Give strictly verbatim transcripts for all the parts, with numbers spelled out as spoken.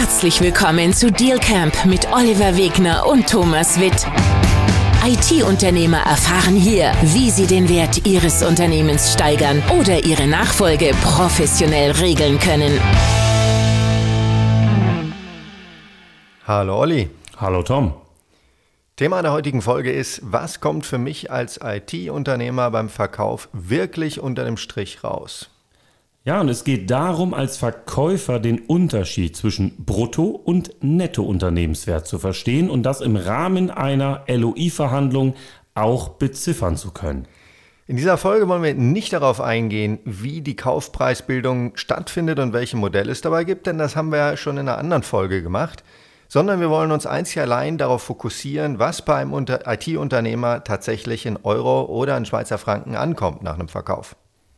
Herzlich willkommen zu Dealcamp mit Oliver Wegner und Thomas Witt. I T-Unternehmer erfahren hier, wie sie den Wert ihres Unternehmens steigern oder ihre Nachfolge professionell regeln können. Hallo Olli. Hallo Tom. Thema der heutigen Folge ist, was kommt für mich als I T-Unternehmer beim Verkauf wirklich unter dem Strich raus? Ja, und es geht darum, als Verkäufer den Unterschied zwischen Brutto- und Netto-Unternehmenswert zu verstehen und das im Rahmen einer L O I-Verhandlung auch beziffern zu können. In dieser Folge wollen wir nicht darauf eingehen, wie die Kaufpreisbildung stattfindet und welche Modelle es dabei gibt, denn das haben wir ja schon in einer anderen Folge gemacht, sondern wir wollen uns einzig allein darauf fokussieren, was bei einem I T-Unternehmer tatsächlich in Euro oder in Schweizer Franken ankommt nach einem Verkauf.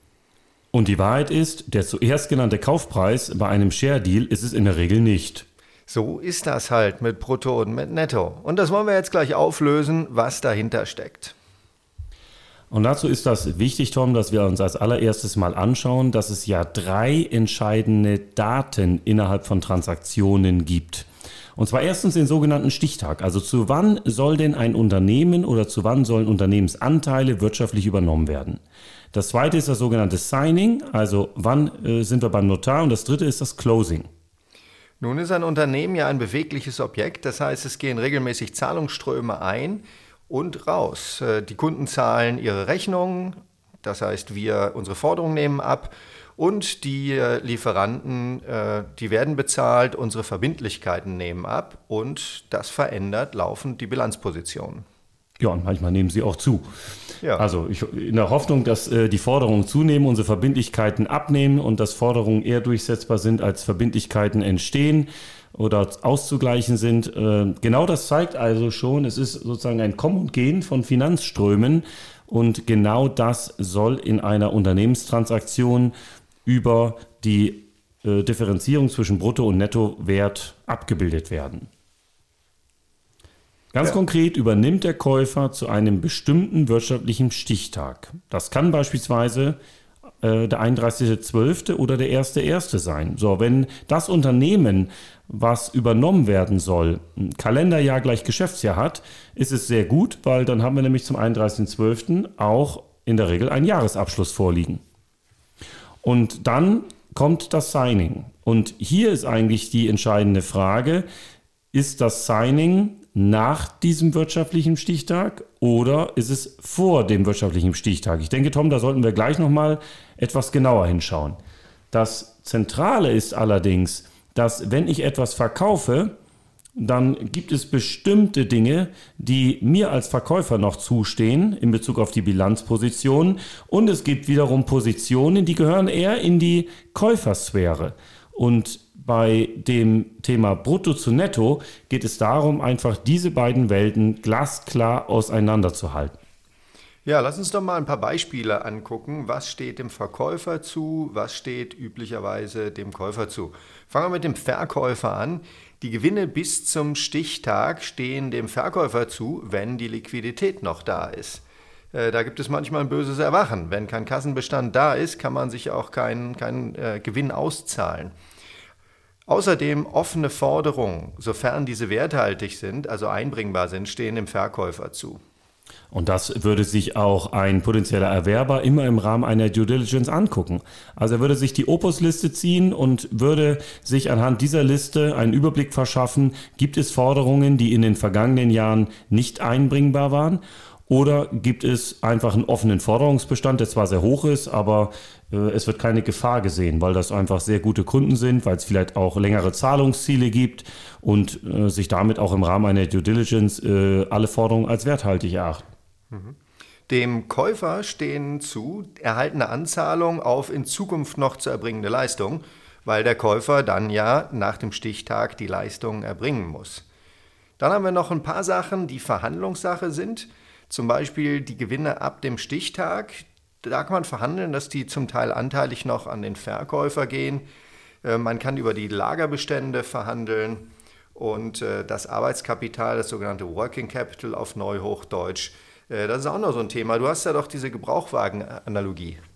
Und die Wahrheit ist, der zuerst genannte Kaufpreis bei einem Share-Deal ist es in der Regel nicht. So ist das halt mit Brutto und mit Netto. Und das wollen wir jetzt gleich auflösen, was dahinter steckt. Und dazu ist das wichtig, Tom, dass wir uns als allererstes mal anschauen, dass es ja drei entscheidende Daten innerhalb von Transaktionen gibt. Und zwar erstens den sogenannten Stichtag. Also zu wann soll denn ein Unternehmen oder zu wann sollen Unternehmensanteile wirtschaftlich übernommen werden? Das zweite ist das sogenannte Signing, also wann äh, sind wir beim Notar? Und das dritte ist das Closing. Nun ist ein Unternehmen ja ein bewegliches Objekt, das heißt, es gehen regelmäßig Zahlungsströme ein und raus. Die Kunden zahlen ihre Rechnungen, das heißt, wir unsere Forderungen nehmen ab und die Lieferanten, die werden bezahlt, unsere Verbindlichkeiten nehmen ab und das verändert laufend die Bilanzposition. Ja, und manchmal nehmen sie auch zu. Ja. Also ich, in der Hoffnung, dass äh, die Forderungen zunehmen, unsere Verbindlichkeiten abnehmen und dass Forderungen eher durchsetzbar sind, als Verbindlichkeiten entstehen oder auszugleichen sind. Äh, genau das zeigt also schon, es ist sozusagen ein Kommen und Gehen von Finanzströmen und genau das soll in einer Unternehmenstransaktion über die äh, Differenzierung zwischen Brutto- und Nettowert abgebildet werden. Ganz ja. konkret übernimmt der Käufer zu einem bestimmten wirtschaftlichen Stichtag. Das kann beispielsweise äh, der einunddreißigster zwölfter oder der erster erster sein. So, wenn das Unternehmen, was übernommen werden soll, ein Kalenderjahr gleich Geschäftsjahr hat, ist es sehr gut, weil dann haben wir nämlich zum einunddreißigster zwölfter auch in der Regel einen Jahresabschluss vorliegen. Und dann kommt das Signing. Und hier ist eigentlich die entscheidende Frage, ist das Signing nach diesem wirtschaftlichen Stichtag oder ist es vor dem wirtschaftlichen Stichtag? Ich denke, Tom, da sollten wir gleich nochmal etwas genauer hinschauen. Das Zentrale ist allerdings, dass wenn ich etwas verkaufe, dann gibt es bestimmte Dinge, die mir als Verkäufer noch zustehen in Bezug auf die Bilanzposition und es gibt wiederum Positionen, die gehören eher in die Käufersphäre. Und bei dem Thema Brutto zu Netto geht es darum, einfach diese beiden Welten glasklar auseinanderzuhalten. Ja, lass uns doch mal ein paar Beispiele angucken. Was steht dem Verkäufer zu? Was steht üblicherweise dem Käufer zu? Fangen wir mit dem Verkäufer an. Die Gewinne bis zum Stichtag stehen dem Verkäufer zu, wenn die Liquidität noch da ist. Da gibt es manchmal ein böses Erwachen. Wenn kein Kassenbestand da ist, kann man sich auch keinen keinen äh, Gewinn auszahlen. Außerdem offene Forderungen, sofern diese werthaltig sind, also einbringbar sind, stehen dem Verkäufer zu. Und das würde sich auch ein potenzieller Erwerber immer im Rahmen einer Due Diligence angucken. Also er würde sich die Opus-Liste ziehen und würde sich anhand dieser Liste einen Überblick verschaffen, gibt es Forderungen, die in den vergangenen Jahren nicht einbringbar waren? Oder gibt es einfach einen offenen Forderungsbestand, der zwar sehr hoch ist, aber äh, es wird keine Gefahr gesehen, weil das einfach sehr gute Kunden sind, weil es vielleicht auch längere Zahlungsziele gibt und äh, sich damit auch im Rahmen einer Due Diligence äh, alle Forderungen als werthaltig erachten. Dem Käufer stehen zu erhaltene Anzahlungen auf in Zukunft noch zu erbringende Leistung, weil der Käufer dann ja nach dem Stichtag die Leistungen erbringen muss. Dann haben wir noch ein paar Sachen, die Verhandlungssache sind. Zum Beispiel die Gewinne ab dem Stichtag. Da kann man verhandeln, dass die zum Teil anteilig noch an den Verkäufer gehen. Man kann über die Lagerbestände verhandeln und das Arbeitskapital, das sogenannte Working Capital auf Neuhochdeutsch, das ist auch noch so ein Thema. Du hast ja doch diese Gebrauchwagen-Analogie.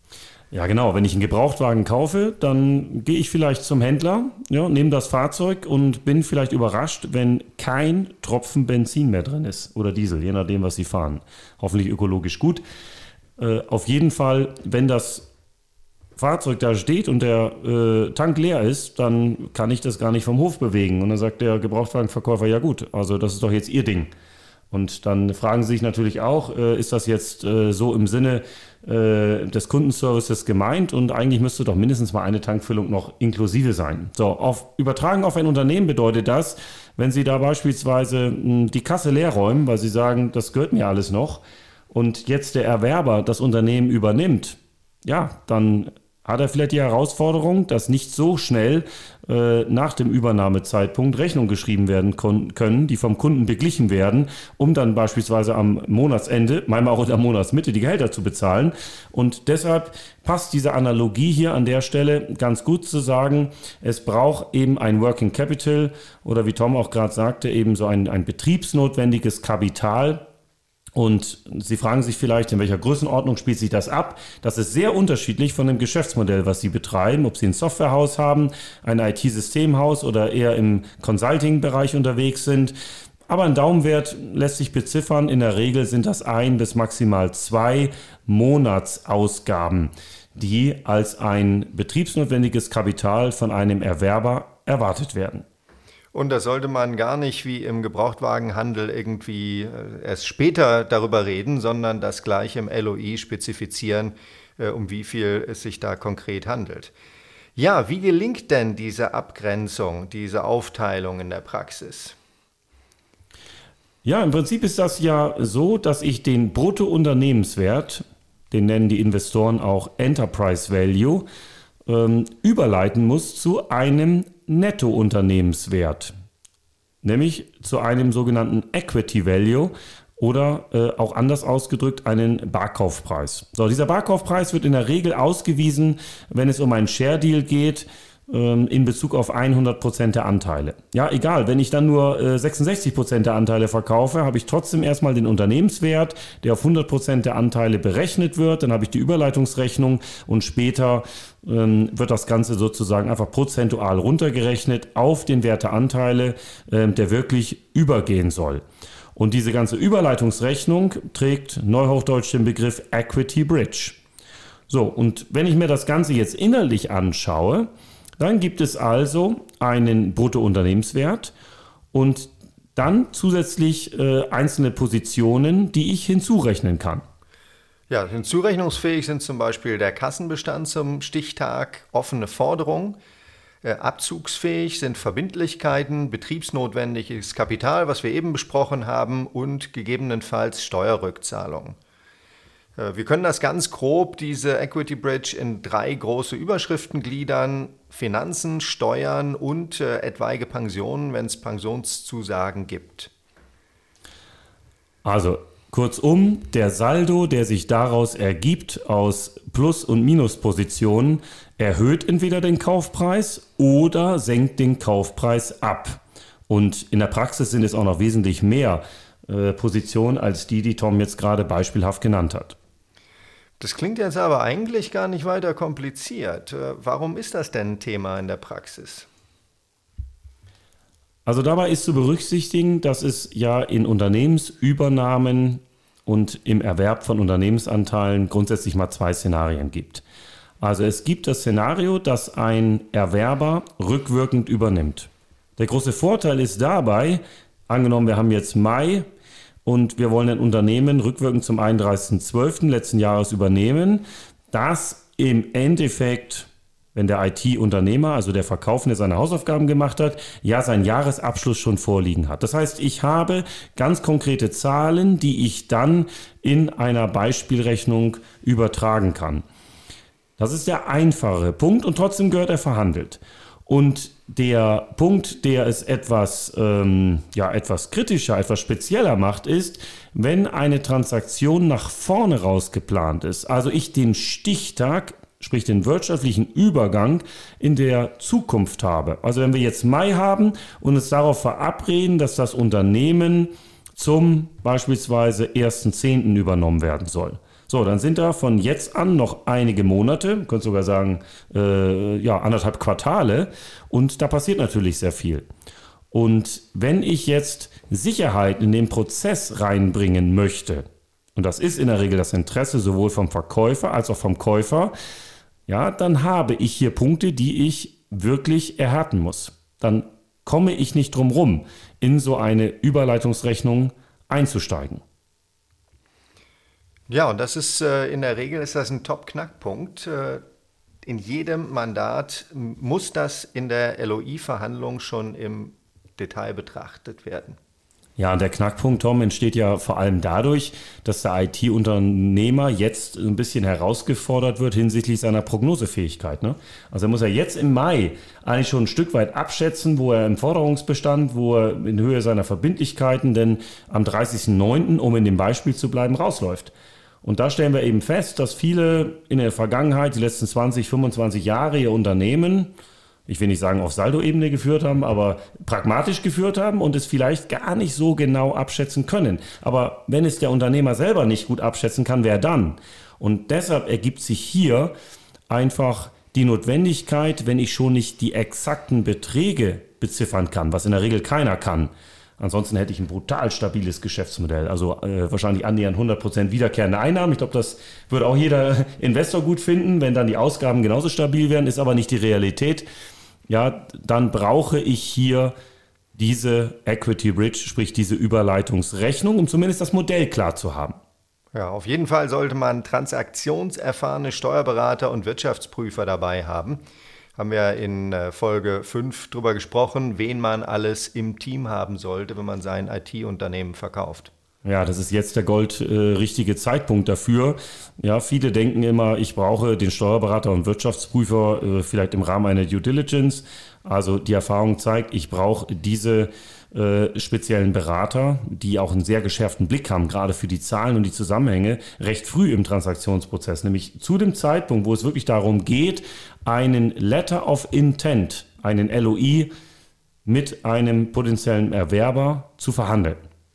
Ja, genau. Wenn ich einen Gebrauchtwagen kaufe, dann gehe ich vielleicht zum Händler, ja, nehme das Fahrzeug und bin vielleicht überrascht, wenn kein Tropfen Benzin mehr drin ist oder Diesel, je nachdem, was Sie fahren. Hoffentlich ökologisch gut. Äh, auf jeden Fall, wenn das Fahrzeug da steht und der äh, Tank leer ist, dann kann ich das gar nicht vom Hof bewegen. Und dann sagt der Gebrauchtwagenverkäufer, ja gut, also das ist doch jetzt Ihr Ding. Und dann fragen Sie sich natürlich auch, äh, ist das jetzt äh, so im Sinne äh, des Kundenservices gemeint? Und eigentlich müsste doch mindestens mal eine Tankfüllung noch inklusive sein. So, auf, übertragen auf ein Unternehmen bedeutet das, wenn Sie da beispielsweise mh, die Kasse leer räumen, weil Sie sagen, das gehört mir alles noch, und jetzt der Erwerber das Unternehmen übernimmt, ja, dann hat er vielleicht die Herausforderung, dass nicht so schnell äh, nach dem Übernahmezeitpunkt Rechnungen geschrieben werden kon- können, die vom Kunden beglichen werden, um dann beispielsweise am Monatsende, manchmal auch in der Monatsmitte, die Gehälter zu bezahlen. Und deshalb passt diese Analogie hier an der Stelle ganz gut zu sagen, es braucht eben ein Working Capital oder wie Tom auch gerade sagte, eben so ein, ein betriebsnotwendiges Kapital. Und Sie fragen sich vielleicht, in welcher Größenordnung spielt sich das ab? Das ist sehr unterschiedlich von dem Geschäftsmodell, was Sie betreiben, ob Sie ein Softwarehaus haben, ein I T-Systemhaus oder eher im Consulting-Bereich unterwegs sind. Aber ein Daumenwert lässt sich beziffern. In der Regel sind das ein bis maximal zwei Monatsausgaben, die als ein betriebsnotwendiges Kapital von einem Erwerber erwartet werden. Und da sollte man gar nicht wie im Gebrauchtwagenhandel irgendwie erst später darüber reden, sondern das gleich im L O I spezifizieren, um wie viel es sich da konkret handelt. Ja, wie gelingt denn diese Abgrenzung, diese Aufteilung in der Praxis? Ja, im Prinzip ist das ja so, dass ich den Bruttounternehmenswert, den nennen die Investoren auch Enterprise Value, ähm, überleiten muss zu einem Nettounternehmenswert, nämlich zu einem sogenannten Equity Value oder äh, auch anders ausgedrückt einen Barkaufpreis. So, dieser Barkaufpreis wird in der Regel ausgewiesen, wenn es um einen Share Deal geht, ähm, in Bezug auf hundert Prozent der Anteile. Ja, egal, wenn ich dann nur äh, sechsundsechzig Prozent der Anteile verkaufe, habe ich trotzdem erstmal den Unternehmenswert, der auf hundert Prozent der Anteile berechnet wird, dann habe ich die Überleitungsrechnung und später ähm, wird das Ganze sozusagen einfach prozentual runtergerechnet auf den Wert der Anteile, äh, der wirklich übergehen soll. Und diese ganze Überleitungsrechnung trägt neuhochdeutsch den Begriff Equity Bridge. So, und wenn ich mir das Ganze jetzt inhaltlich anschaue, dann gibt es also einen Bruttounternehmenswert und dann zusätzlich äh, einzelne Positionen, die ich hinzurechnen kann. Ja, hinzurechnungsfähig sind zum Beispiel der Kassenbestand zum Stichtag, offene Forderungen. Äh, abzugsfähig sind Verbindlichkeiten, betriebsnotwendiges Kapital, was wir eben besprochen haben, und gegebenenfalls Steuerrückzahlungen. Äh, wir können das ganz grob, diese Equity Bridge, in drei große Überschriften gliedern: Finanzen, Steuern und äh, etwaige Pensionen, wenn es Pensionszusagen gibt. Also kurzum, der Saldo, der sich daraus ergibt aus Plus- und Minuspositionen, erhöht entweder den Kaufpreis oder senkt den Kaufpreis ab. Und in der Praxis sind es auch noch wesentlich mehr äh, Positionen als die, die Tom jetzt gerade beispielhaft genannt hat. Das klingt jetzt aber eigentlich gar nicht weiter kompliziert. Warum ist das denn ein Thema in der Praxis? Also dabei ist zu berücksichtigen, dass es ja in Unternehmensübernahmen und im Erwerb von Unternehmensanteilen grundsätzlich mal zwei Szenarien gibt. Also es gibt das Szenario, dass ein Erwerber rückwirkend übernimmt. Der große Vorteil ist dabei, angenommen wir haben jetzt Mai, und wir wollen ein Unternehmen rückwirkend zum einunddreißigsten zwölften letzten Jahres übernehmen, das im Endeffekt, wenn der I T-Unternehmer, also der Verkaufende, seine Hausaufgaben gemacht hat, ja seinen Jahresabschluss schon vorliegen hat. Das heißt, ich habe ganz konkrete Zahlen, die ich dann in einer Beispielrechnung übertragen kann. Das ist der einfache Punkt und trotzdem gehört er verhandelt. Und der Punkt, der es etwas, ähm, ja, etwas kritischer, etwas spezieller macht, ist, wenn eine Transaktion nach vorne raus geplant ist. Also ich den Stichtag, sprich den wirtschaftlichen Übergang in der Zukunft habe. Also wenn wir jetzt Mai haben und uns darauf verabreden, dass das Unternehmen zum beispielsweise ersten zehnten übernommen werden soll. So, dann sind da von jetzt an noch einige Monate, man könnte sogar sagen, äh, ja, anderthalb Quartale, und da passiert natürlich sehr viel. Und wenn ich jetzt Sicherheit in den Prozess reinbringen möchte, und das ist in der Regel das Interesse sowohl vom Verkäufer als auch vom Käufer, ja, dann habe ich hier Punkte, die ich wirklich erhärten muss. Dann komme ich nicht drum rum, in so eine Überleitungsrechnung einzusteigen. Ja, und das ist äh, in der Regel ist das ein Top-Knackpunkt. Äh, in jedem Mandat muss das in der L O I-Verhandlung schon im Detail betrachtet werden. Ja, der Knackpunkt, Tom, entsteht ja vor allem dadurch, dass der I T-Unternehmer jetzt ein bisschen herausgefordert wird hinsichtlich seiner Prognosefähigkeit. Ne? Also er muss ja jetzt im Mai eigentlich schon ein Stück weit abschätzen, wo er im Forderungsbestand, wo er in Höhe seiner Verbindlichkeiten denn am dreißigsten neunten, um in dem Beispiel zu bleiben, rausläuft. Und da stellen wir eben fest, dass viele in der Vergangenheit, die letzten zwanzig, fünfundzwanzig Jahre, ihr Unternehmen, ich will nicht sagen auf Saldoebene geführt haben, aber pragmatisch geführt haben und es vielleicht gar nicht so genau abschätzen können. Aber wenn es der Unternehmer selber nicht gut abschätzen kann, wer dann? Und deshalb ergibt sich hier einfach die Notwendigkeit, wenn ich schon nicht die exakten Beträge beziffern kann, was in der Regel keiner kann. Ansonsten hätte ich ein brutal stabiles Geschäftsmodell, also äh, wahrscheinlich annähernd hundert Prozent wiederkehrende Einnahmen. Ich glaube, das würde auch jeder Investor gut finden, wenn dann die Ausgaben genauso stabil wären, ist aber nicht die Realität. Ja, dann brauche ich hier diese Equity Bridge, sprich diese Überleitungsrechnung, um zumindest das Modell klar zu haben. Ja, auf jeden Fall sollte man transaktionserfahrene Steuerberater und Wirtschaftsprüfer dabei haben. Haben wir in Folge fünf drüber gesprochen, wen man alles im Team haben sollte, wenn man sein I T-Unternehmen verkauft. Ja, das ist jetzt der goldrichtige äh, Zeitpunkt dafür. Ja, viele denken immer, ich brauche den Steuerberater und Wirtschaftsprüfer äh, vielleicht im Rahmen einer Due Diligence. Also die Erfahrung zeigt, ich brauche diese äh, speziellen Berater, die auch einen sehr geschärften Blick haben, gerade für die Zahlen und die Zusammenhänge, recht früh im Transaktionsprozess. Nämlich zu dem Zeitpunkt, wo es wirklich darum geht, einen Letter of Intent, einen L O I mit einem potenziellen Erwerber zu verhandeln.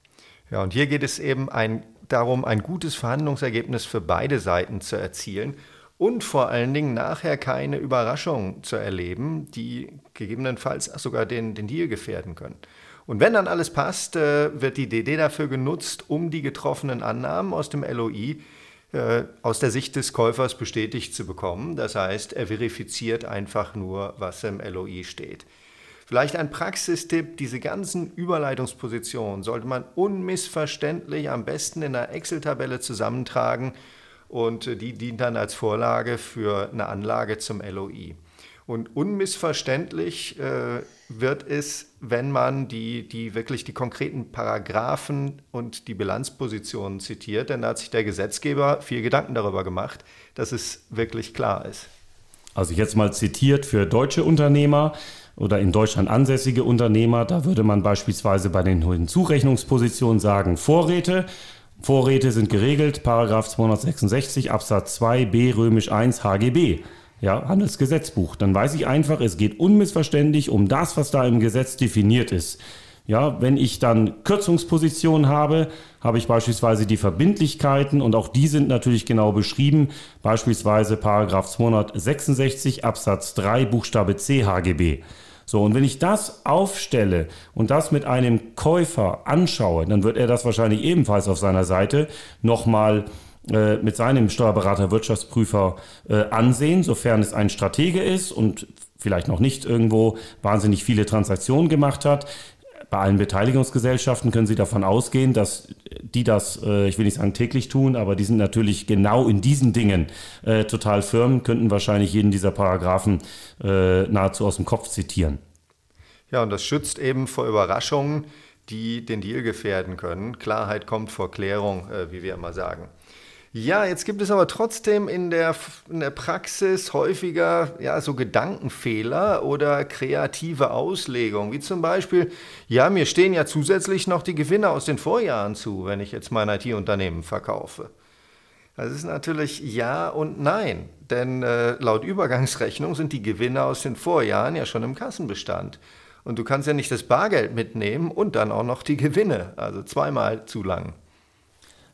Ja, und hier geht es eben ein, darum, ein gutes Verhandlungsergebnis für beide Seiten zu erzielen und vor allen Dingen nachher keine Überraschungen zu erleben, die gegebenenfalls sogar den, den Deal gefährden können. Und wenn dann alles passt, äh, wird die D D dafür genutzt, um die getroffenen Annahmen aus dem L O I äh, aus der Sicht des Käufers bestätigt zu bekommen. Das heißt, er verifiziert einfach nur, was im L O I steht. Vielleicht ein Praxistipp, diese ganzen Überleitungspositionen sollte man unmissverständlich am besten in einer Excel-Tabelle zusammentragen und die dient dann als Vorlage für eine Anlage zum L O I. Und unmissverständlich äh, wird es, wenn man die, die wirklich die konkreten Paragraphen und die Bilanzpositionen zitiert, denn da hat sich der Gesetzgeber viel Gedanken darüber gemacht, dass es wirklich klar ist. Also jetzt mal zitiert für deutsche Unternehmer oder in Deutschland ansässige Unternehmer, da würde man beispielsweise bei den Hinzurechnungspositionen sagen, Vorräte. Vorräte sind geregelt, Paragraph zweihundertsechsundsechzig Absatz zwei b römisch eins H G B, ja, Handelsgesetzbuch. Dann weiß ich einfach, es geht unmissverständlich um das, was da im Gesetz definiert ist. Ja, wenn ich dann Kürzungspositionen habe, habe ich beispielsweise die Verbindlichkeiten und auch die sind natürlich genau beschrieben, beispielsweise Paragraph zweihundertsechsundsechzig Absatz drei Buchstabe C H G B. So, und wenn ich das aufstelle und das mit einem Käufer anschaue, dann wird er das wahrscheinlich ebenfalls auf seiner Seite nochmal äh, mit seinem Steuerberater, Wirtschaftsprüfer äh, ansehen, sofern es ein Stratege ist und vielleicht noch nicht irgendwo wahnsinnig viele Transaktionen gemacht hat. Bei allen Beteiligungsgesellschaften können Sie davon ausgehen, dass die das, äh, ich will nicht sagen täglich tun, aber die sind natürlich genau in diesen Dingen äh, total firm, könnten wahrscheinlich jeden dieser Paragraphen äh, nahezu aus dem Kopf zitieren. Ja, und das schützt eben vor Überraschungen, die den Deal gefährden können. Klarheit kommt vor Klärung, äh, wie wir immer sagen. Ja, jetzt gibt es aber trotzdem in der, in der Praxis häufiger ja, so Gedankenfehler oder kreative Auslegungen, wie zum Beispiel, ja, mir stehen ja zusätzlich noch die Gewinne aus den Vorjahren zu, wenn ich jetzt mein I T-Unternehmen verkaufe. Das ist natürlich ja und nein, denn äh, laut Übergangsrechnung sind die Gewinne aus den Vorjahren ja schon im Kassenbestand. Und du kannst ja nicht das Bargeld mitnehmen und dann auch noch die Gewinne, also zweimal zu lang.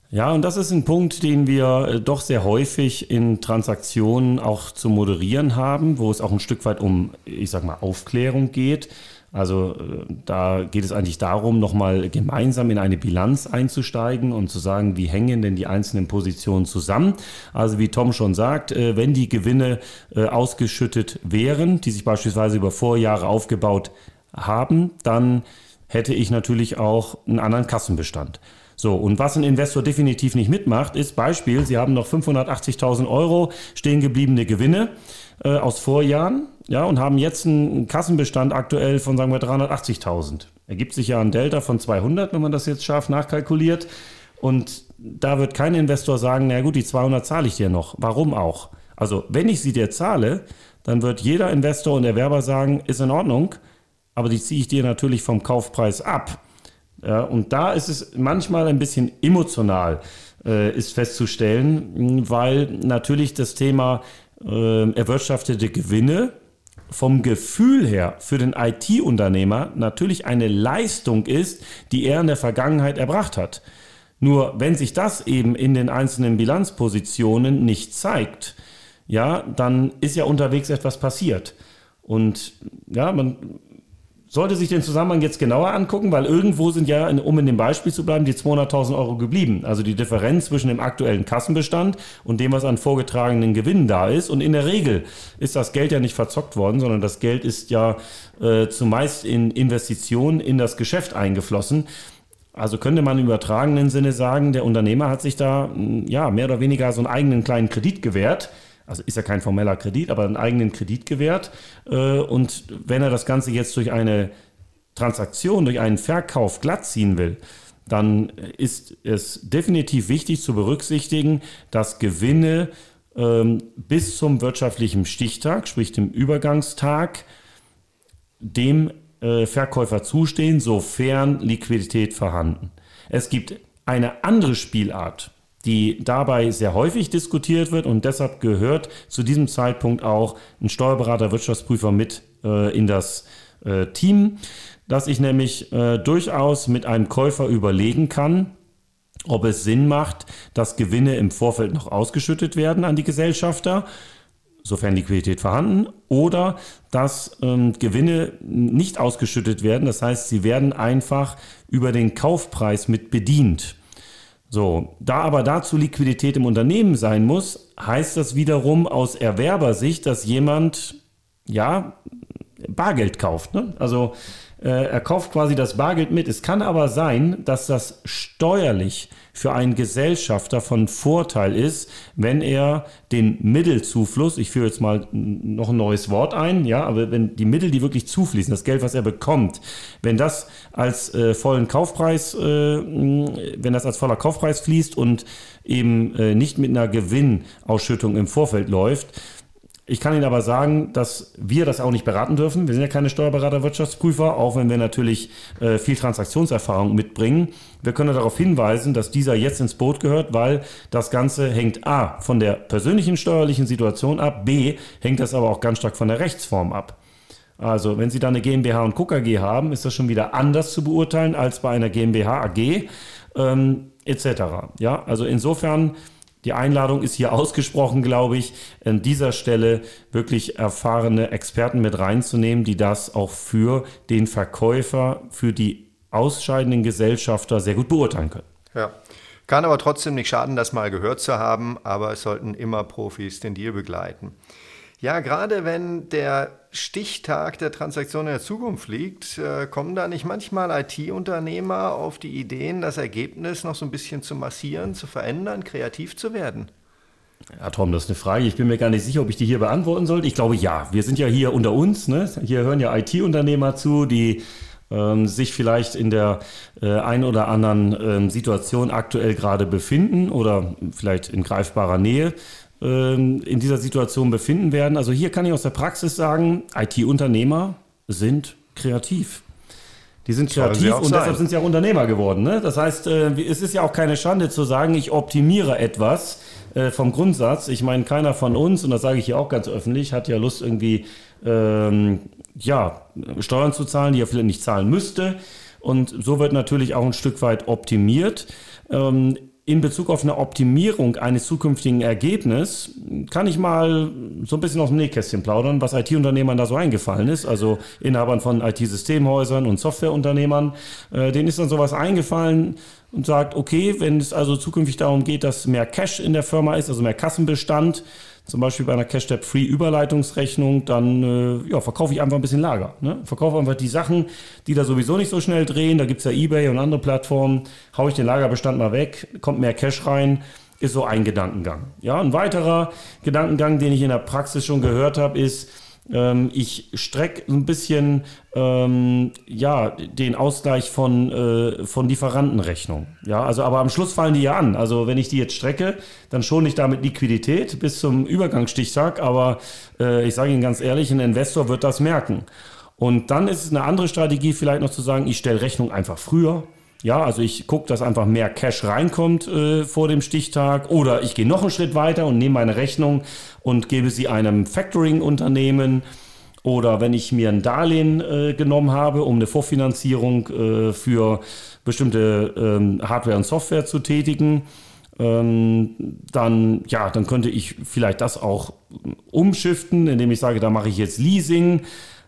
Ja, und das ist ein Punkt, den wir doch sehr häufig in Transaktionen auch zu moderieren haben, wo es auch ein Stück weit um, ich sag mal, Aufklärung geht. Also da geht es eigentlich darum, nochmal gemeinsam in eine Bilanz einzusteigen und zu sagen, wie hängen denn die einzelnen Positionen zusammen. Also wie Tom schon sagt, wenn die Gewinne ausgeschüttet wären, die sich beispielsweise über Vorjahre aufgebaut haben, dann hätte ich natürlich auch einen anderen Kassenbestand. So, und was ein Investor definitiv nicht mitmacht, ist Beispiel, Sie haben noch fünfhundertachtzigtausend Euro stehen gebliebene Gewinne äh, aus Vorjahren, ja, und haben jetzt einen Kassenbestand aktuell von, sagen wir, dreihundertachtzigtausend. Ergibt sich ja ein Delta von zweihundert, wenn man das jetzt scharf nachkalkuliert. Und da wird kein Investor sagen, na gut, die zweihundert zahle ich dir noch. Warum auch? Also, wenn ich sie dir zahle, dann wird jeder Investor und Erwerber sagen, ist in Ordnung, aber die ziehe ich dir natürlich vom Kaufpreis ab. Ja, und da ist es manchmal ein bisschen emotional, äh, ist festzustellen, weil natürlich das Thema äh, erwirtschaftete Gewinne vom Gefühl her für den I T-Unternehmer natürlich eine Leistung ist, die er in der Vergangenheit erbracht hat. Nur wenn sich das eben in den einzelnen Bilanzpositionen nicht zeigt, ja, dann ist ja unterwegs etwas passiert. Und ja, man sollte sich den Zusammenhang jetzt genauer angucken, weil irgendwo sind ja, um in dem Beispiel zu bleiben, die zweihunderttausend Euro geblieben. Also die Differenz zwischen dem aktuellen Kassenbestand und dem, was an vorgetragenen Gewinnen da ist. Und in der Regel ist das Geld ja nicht verzockt worden, sondern das Geld ist ja äh, zumeist in Investitionen in das Geschäft eingeflossen. Also könnte man im übertragenen Sinne sagen, der Unternehmer hat sich da ja mehr oder weniger so einen eigenen kleinen Kredit gewährt. Also ist ja kein formeller Kredit, aber einen eigenen Kredit gewährt. Und wenn er das Ganze jetzt durch eine Transaktion, durch einen Verkauf glatt ziehen will, dann ist es definitiv wichtig zu berücksichtigen, dass Gewinne ähm, bis zum wirtschaftlichen Stichtag, sprich dem Übergangstag, dem äh, Verkäufer zustehen, sofern Liquidität vorhanden. Es gibt eine andere Spielart, die dabei sehr häufig diskutiert wird und deshalb gehört zu diesem Zeitpunkt auch ein Steuerberater, Wirtschaftsprüfer mit äh, in das äh, Team, dass ich nämlich äh, durchaus mit einem Käufer überlegen kann, ob es Sinn macht, dass Gewinne im Vorfeld noch ausgeschüttet werden an die Gesellschafter, sofern Liquidität vorhanden, oder dass ähm, Gewinne nicht ausgeschüttet werden, das heißt, sie werden einfach über den Kaufpreis mit bedient. So, da aber dazu Liquidität im Unternehmen sein muss, heißt das wiederum aus Erwerbersicht, dass jemand, ja, Bargeld kauft, ne? Also äh, er kauft quasi das Bargeld mit. Es kann aber sein, dass das steuerlich für einen Gesellschafter von Vorteil ist, wenn er den Mittelzufluss, ich führe jetzt mal noch ein neues Wort ein, ja, aber wenn die Mittel, die wirklich zufließen, das Geld, was er bekommt, wenn das als äh, vollen Kaufpreis, äh, wenn das als voller Kaufpreis fließt und eben äh, nicht mit einer Gewinnausschüttung im Vorfeld läuft. Ich kann Ihnen aber sagen, dass wir das auch nicht beraten dürfen. Wir sind ja keine Steuerberater, Wirtschaftsprüfer, auch wenn wir natürlich äh, viel Transaktionserfahrung mitbringen. Wir können darauf hinweisen, dass dieser jetzt ins Boot gehört, weil das Ganze hängt A von der persönlichen steuerlichen Situation ab, B hängt das aber auch ganz stark von der Rechtsform ab. Also wenn Sie da eine GmbH und K G haben, ist das schon wieder anders zu beurteilen als bei einer GmbH A G ähm, et cetera. Ja, also insofern, die Einladung ist hier ausgesprochen, glaube ich, an dieser Stelle wirklich erfahrene Experten mit reinzunehmen, die das auch für den Verkäufer, für die ausscheidenden Gesellschafter sehr gut beurteilen können. Ja, kann aber trotzdem nicht schaden, das mal gehört zu haben, aber es sollten immer Profis den Deal begleiten. Ja, gerade wenn der Stichtag der Transaktion in der Zukunft liegt, äh, kommen da nicht manchmal I T-Unternehmer auf die Ideen, das Ergebnis noch so ein bisschen zu massieren, zu verändern, kreativ zu werden? Ja, Tom, das ist eine Frage. Ich bin mir gar nicht sicher, ob ich die hier beantworten sollte. Ich glaube, ja. Wir sind ja hier unter uns, ne? Hier hören ja I T-Unternehmer zu, die ähm, sich vielleicht in der äh, ein oder anderen ähm, Situation aktuell gerade befinden oder vielleicht in greifbarer Nähe in dieser Situation befinden werden. Also hier kann ich aus der Praxis sagen, I T-Unternehmer sind kreativ. Die sind kreativ und deshalb sind sie auch Unternehmer geworden. Ne? Das heißt, es ist ja auch keine Schande zu sagen, ich optimiere etwas vom Grundsatz. Ich meine, keiner von uns, und das sage ich hier auch ganz öffentlich, hat ja Lust irgendwie ähm, ja, Steuern zu zahlen, die er vielleicht nicht zahlen müsste. Und so wird natürlich auch ein Stück weit optimiert. Ähm, in Bezug auf eine Optimierung eines zukünftigen Ergebnisses kann ich mal so ein bisschen aus dem Nähkästchen plaudern, was I T-Unternehmern da so eingefallen ist. Also Inhabern von I T-Systemhäusern und Softwareunternehmern, äh, denen ist dann sowas eingefallen und sagt, okay, wenn es also zukünftig darum geht, dass mehr Cash in der Firma ist, also mehr Kassenbestand, zum Beispiel bei einer Cash-Tap-Free-Überleitungsrechnung, dann äh, ja, verkaufe ich einfach ein bisschen Lager. Ne? Verkaufe einfach die Sachen, die da sowieso nicht so schnell drehen. Da gibt es ja eBay und andere Plattformen. Haue ich den Lagerbestand mal weg, kommt mehr Cash rein, ist so ein Gedankengang. Ja, ein weiterer Gedankengang, den ich in der Praxis schon gehört habe, ist, ähm, ich strecke ein bisschen ähm, ja, den Ausgleich von, äh, von Lieferantenrechnung. Ja, also, aber am Schluss fallen die ja an. Also wenn ich die jetzt strecke, dann schone ich damit Liquidität bis zum Übergangsstichtag. Aber äh, ich sage Ihnen ganz ehrlich, ein Investor wird das merken. Und dann ist es eine andere Strategie vielleicht noch zu sagen, ich stelle Rechnung einfach früher. Ja, also ich gucke, dass einfach mehr Cash reinkommt äh, vor dem Stichtag, oder ich gehe noch einen Schritt weiter und nehme meine Rechnung und gebe sie einem Factoring-Unternehmen, oder wenn ich mir ein Darlehen äh, genommen habe, um eine Vorfinanzierung äh, für bestimmte ähm, Hardware und Software zu tätigen, ähm, dann, ja, dann könnte ich vielleicht das auch umschiften, indem ich sage, da mache ich jetzt Leasing.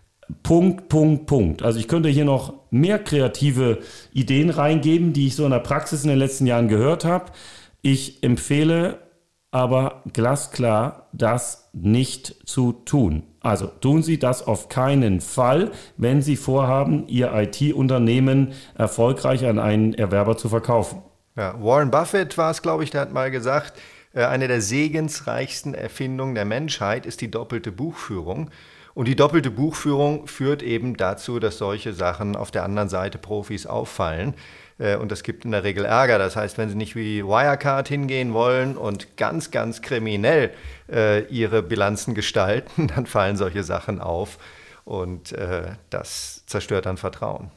Punkt, Punkt, Punkt. Also ich könnte hier noch mehr kreative Ideen reingeben, die ich so in der Praxis in den letzten Jahren gehört habe. Ich empfehle aber glasklar, das nicht zu tun. Also tun Sie das auf keinen Fall, wenn Sie vorhaben, Ihr I T-Unternehmen erfolgreich an einen Erwerber zu verkaufen. Ja, Warren Buffett war es, glaube ich, der hat mal gesagt, eine der segensreichsten Erfindungen der Menschheit ist die doppelte Buchführung. Und die doppelte Buchführung führt eben dazu, dass solche Sachen auf der anderen Seite Profis auffallen. Und das gibt in der Regel Ärger. Das heißt, wenn Sie nicht wie Wirecard hingehen wollen und ganz, ganz kriminell äh, Ihre Bilanzen gestalten, dann fallen solche Sachen auf. Und äh, das zerstört dann Vertrauen.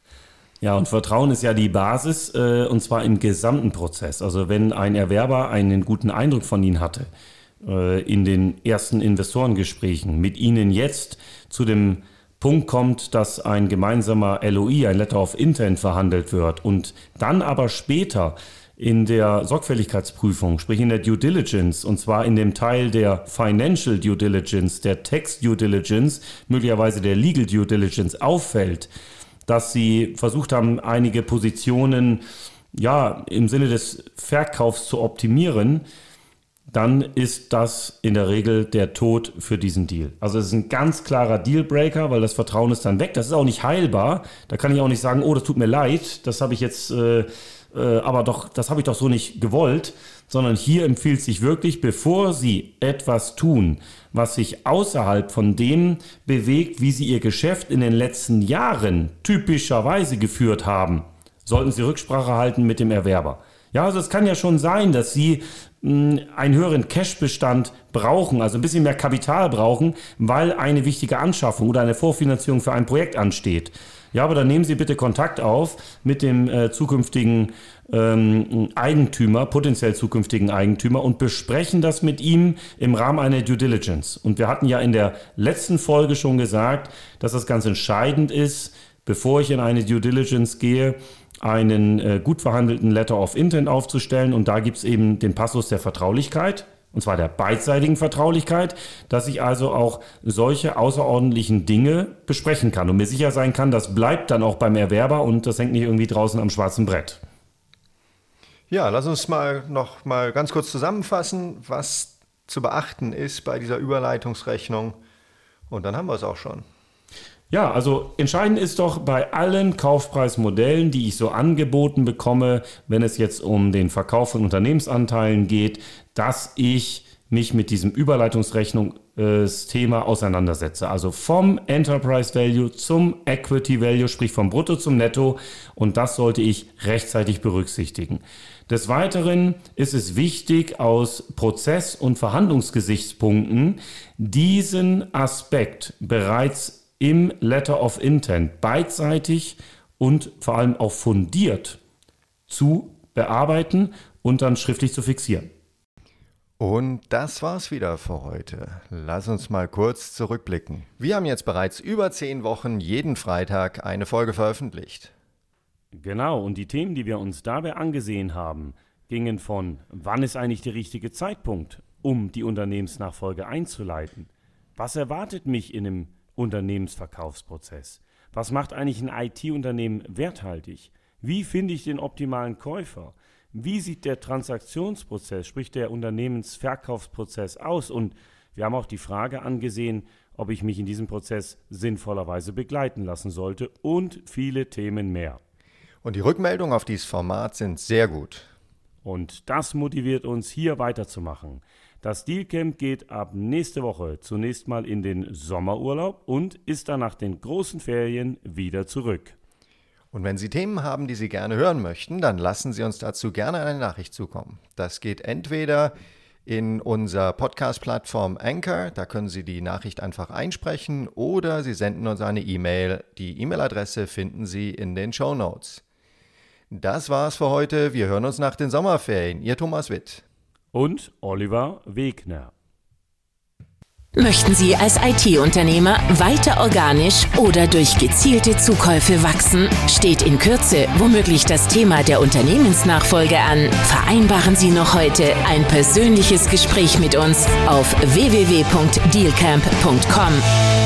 Ja, und Vertrauen ist ja die Basis, äh, und zwar im gesamten Prozess. Also wenn ein Erwerber einen guten Eindruck von Ihnen hatte, in den ersten Investorengesprächen mit Ihnen jetzt zu dem Punkt kommt, dass ein gemeinsamer L O I, ein Letter of Intent, verhandelt wird und dann aber später in der Sorgfältigkeitsprüfung, sprich in der Due Diligence, und zwar in dem Teil der Financial Due Diligence, der Tax Due Diligence, möglicherweise der Legal Due Diligence auffällt, dass Sie versucht haben, einige Positionen ja im Sinne des Verkaufs zu optimieren, dann ist das in der Regel der Tod für diesen Deal. Also es ist ein ganz klarer Dealbreaker, weil das Vertrauen ist dann weg. Das ist auch nicht heilbar. Da kann ich auch nicht sagen, oh, das tut mir leid, das habe ich jetzt, äh, äh, aber doch, das habe ich doch so nicht gewollt. Sondern hier empfiehlt sich wirklich, bevor Sie etwas tun, was sich außerhalb von dem bewegt, wie Sie Ihr Geschäft in den letzten Jahren typischerweise geführt haben, sollten Sie Rücksprache halten mit dem Erwerber. Ja, also es kann ja schon sein, dass Sie mh, einen höheren Cashbestand brauchen, also ein bisschen mehr Kapital brauchen, weil eine wichtige Anschaffung oder eine Vorfinanzierung für ein Projekt ansteht. Ja, aber dann nehmen Sie bitte Kontakt auf mit dem äh, zukünftigen ähm, Eigentümer, potenziell zukünftigen Eigentümer, und besprechen das mit ihm im Rahmen einer Due Diligence. Und wir hatten ja in der letzten Folge schon gesagt, dass das ganz entscheidend ist, bevor ich in eine Due Diligence gehe, einen äh, gut verhandelten Letter of Intent aufzustellen. Und da gibt es eben den Passus der Vertraulichkeit, und zwar der beidseitigen Vertraulichkeit, dass ich also auch solche außerordentlichen Dinge besprechen kann und mir sicher sein kann, das bleibt dann auch beim Erwerber und das hängt nicht irgendwie draußen am schwarzen Brett. Ja, lass uns mal noch mal ganz kurz zusammenfassen, was zu beachten ist bei dieser Überleitungsrechnung, und dann haben wir es auch schon. Ja, also entscheidend ist doch bei allen Kaufpreismodellen, die ich so angeboten bekomme, wenn es jetzt um den Verkauf von Unternehmensanteilen geht, dass ich mich mit diesem Überleitungsrechnungsthema auseinandersetze. Also vom Enterprise Value zum Equity Value, sprich vom Brutto zum Netto, und das sollte ich rechtzeitig berücksichtigen. Des Weiteren ist es wichtig, aus Prozess- und Verhandlungsgesichtspunkten diesen Aspekt bereits im Letter of Intent beidseitig und vor allem auch fundiert zu bearbeiten und dann schriftlich zu fixieren. Und das war's wieder für heute. Lass uns mal kurz zurückblicken. Wir haben jetzt bereits über zehn Wochen jeden Freitag eine Folge veröffentlicht. Genau, und die Themen, die wir uns dabei angesehen haben, gingen von, wann ist eigentlich der richtige Zeitpunkt, um die Unternehmensnachfolge einzuleiten? Was erwartet mich in einem Unternehmensverkaufsprozess? Was macht eigentlich ein I T-Unternehmen werthaltig? Wie finde ich den optimalen Käufer? Wie sieht der Transaktionsprozess, sprich der Unternehmensverkaufsprozess aus? Und wir haben auch die Frage angesehen, ob ich mich in diesem Prozess sinnvollerweise begleiten lassen sollte und viele Themen mehr. Und die Rückmeldungen auf dieses Format sind sehr gut. Und das motiviert uns, hier weiterzumachen. Das Dealcamp geht ab nächste Woche zunächst mal in den Sommerurlaub und ist dann nach den großen Ferien wieder zurück. Und wenn Sie Themen haben, die Sie gerne hören möchten, dann lassen Sie uns dazu gerne eine Nachricht zukommen. Das geht entweder in unserer Podcast-Plattform Anchor, da können Sie die Nachricht einfach einsprechen, oder Sie senden uns eine E-Mail. Die E-Mail-Adresse finden Sie in den Shownotes. Das war's für heute. Wir hören uns nach den Sommerferien. Ihr Thomas Witt. Und Oliver Wegner. Möchten Sie als I T-Unternehmer weiter organisch oder durch gezielte Zukäufe wachsen? Steht in Kürze womöglich das Thema der Unternehmensnachfolge an? Vereinbaren Sie noch heute ein persönliches Gespräch mit uns auf w w w punkt dealcamp punkt com.